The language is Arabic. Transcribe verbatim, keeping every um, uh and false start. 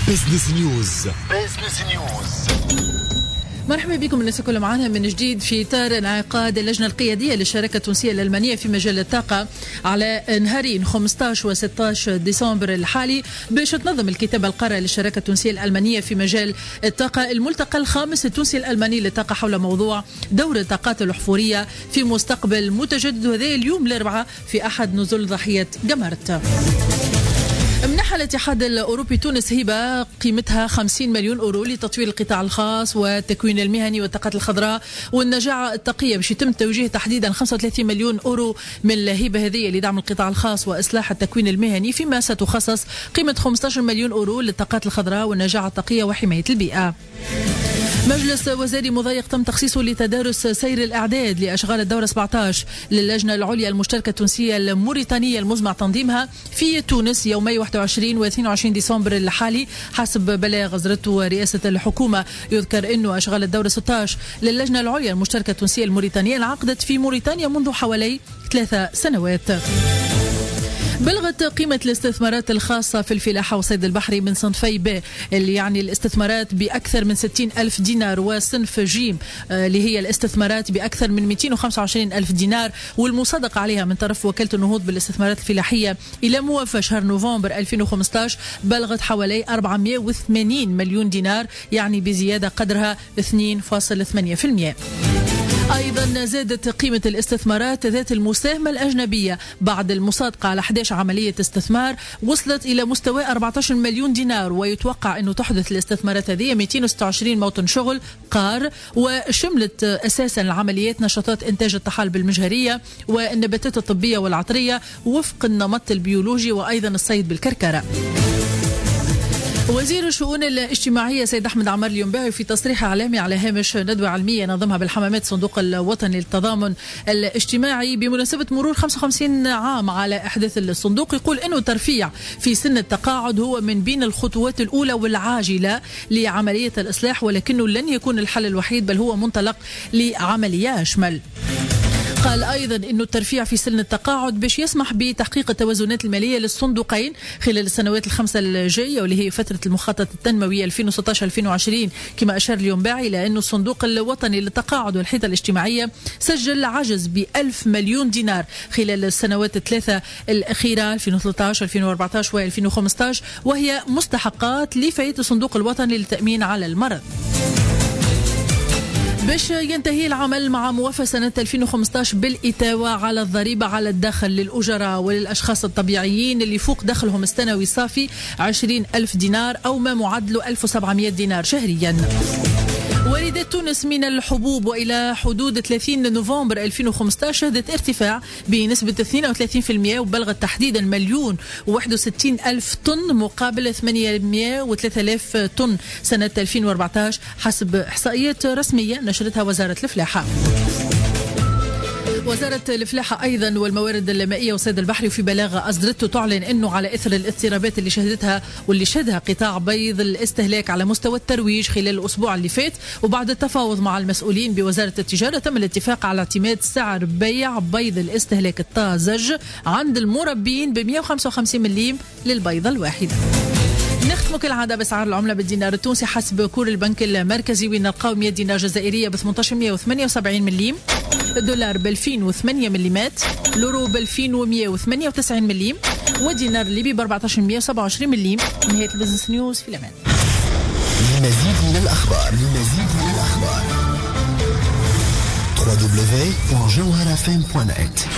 بزنس نيوز. بزنس نيوز. مرحبا بكم الناس كل معنا من جديد في إطار انعقاد اللجنة القيادية للشراكة التونسية الألمانية في مجال الطاقة على نهارين خمسة عشر و ستة عشر ديسمبر الحالي باش تنظم الكتابة القارة للشراكة التونسية الألمانية في مجال الطاقة الملتقى الخامس التونسي الألماني للطاقة حول موضوع دور الطاقات الأحفورية في مستقبل متجدد، وهذا اليوم الأربعاء في أحد نزول ضحية جمرت. منح الاتحاد الأوروبي تونس هبة قيمتها خمسين مليون أورو لتطوير القطاع الخاص والتكوين المهني والطاقات الخضراء والنجاعة الطاقية، باش يتم توجيه تحديدا خمسة وثلاثين مليون أورو من الهبة هذه لدعم القطاع الخاص وإصلاح التكوين المهني، فيما ستخصص قيمة خمسة عشر مليون أورو للطاقات الخضراء والنجاعة الطاقية وحماية البيئة. مجلس وزاري مضيق تم تخصيصه لتدارس سير الإعداد لأشغال الدورة سبعة عشر للجنة العليا المشتركة التونسية الموريتانية المزمع تنظيمها في تونس يومي واحد وعشرين و اثنين وعشرين ديسمبر الحالي حسب بلاغ أصدرته رئاسة الحكومة. يذكر أنه أشغال الدورة ستة عشر للجنة العليا المشتركة التونسية الموريتانية انعقدت في موريتانيا منذ حوالي ثلاث سنوات. بلغت قيمة الاستثمارات الخاصة في الفلاحة والصيد البحري من صنفي ب اللي يعني الاستثمارات بأكثر من ستين ألف دينار، وصنف جيم اللي هي الاستثمارات بأكثر من مئتين وخمسة وعشرين ألف دينار والمصادقة عليها من طرف وكالة النهوض بالاستثمارات الفلاحية إلى موافى شهر نوفمبر ألفين وخمسة عشر بلغت حوالي أربعمئة وثمانين مليون دينار، يعني بزيادة قدرها اثنين فاصلة ثمانية بالمئة. أيضا زادت قيمة الاستثمارات ذات المساهمة الأجنبية بعد المصادقة على أحد عشر عملية استثمار وصلت إلى مستوى أربعة عشر مليون دينار، ويتوقع أنه تحدث الاستثمارات هذه مئتين وستة وعشرين موطن شغل قار، وشملت أساسا العمليات نشاطات إنتاج الطحالب المجهرية والنباتات الطبية والعطرية وفق النمط البيولوجي وأيضا الصيد بالكركرة. وزير الشؤون الاجتماعية سيد أحمد عمار اليومباوي في تصريح إعلامي على هامش ندوة علمية نظمها بالحمامات صندوق الوطني للتضامن الاجتماعي بمناسبة مرور خمسة وخمسين عام على إحداث الصندوق، يقول أنه الترفيع في سن التقاعد هو من بين الخطوات الأولى والعاجلة لعملية الإصلاح، ولكنه لن يكون الحل الوحيد بل هو منطلق لعملية أشمل. قال أيضا أنه الترفيع في سن التقاعد باش يسمح بتحقيق التوازنات المالية للصندوقين خلال السنوات الخمسة الجاية، واللي هي فترة المخطط التنموي ألفين وستة عشر ألفين وعشرين، كما أشار اليومباعي إلى أنه الصندوق الوطني للتقاعد والحيطة الاجتماعية سجل عجز بألف مليون دينار خلال السنوات الثلاثة الأخيرة ألفين وثلاثة عشر ألفين وأربعة عشر وألفين وخمسة عشر، وهي مستحقات لفئة الصندوق الوطني للتأمين على المرض. باش ينتهي العمل مع موافاة سنة ألفين وخمسة عشر بالإتاوة على الضريبة على الدخل للأجراء وللأشخاص الطبيعيين اللي فوق دخلهم السنوي الصافي عشرين ألف دينار أو ما معدله ألف وسبعمئة دينار شهريا. واردات تونس من الحبوب وإلى حدود ثلاثين نوفمبر ألفين وخمسة عشر شهدت ارتفاع بنسبة اثنين وثلاثين بالمئة وبلغت تحديدا مليون وواحد وستين ألف طن مقابل ثمانمئة وثلاثة آلاف طن سنة ألفين وأربعة عشر حسب إحصائيات رسمية نشرتها وزارة الفلاحة. وزارة الفلاحة أيضا والموارد المائية والصيد البحري في بلاغة أصدرته تعلن أنه على إثر الاضطرابات اللي شهدتها واللي شهدها قطاع بيض الاستهلاك على مستوى الترويج خلال الأسبوع اللي فات، وبعد التفاوض مع المسؤولين بوزارة التجارة تم الاتفاق على اعتماد سعر بيع بيض الاستهلاك الطازج عند المربين ب مئة وخمسة وخمسين مليم للبيضة الواحدة. نختم كالعادة بأسعار العملة بالدينار التونسي حسب كور البنك المركزي، وين نلقاو مئة دينار جزائرية ب ثمانية عشر مئة وثمانية وسبعين مليم، الدولار ب ألفين وثمانية مليمات، اليورو ب ألفين ومئة وثمانية وتسعين مليم، ودينار الليبي ب أربعة عشر مئة وسبعة وعشرين مليم. نهاية البزنس نيوز في الأمان. للمزيد من الأخبار للمزيد من الأخبار دبليو دبليو دبليو دوت جوهرة إف إم دوت نت.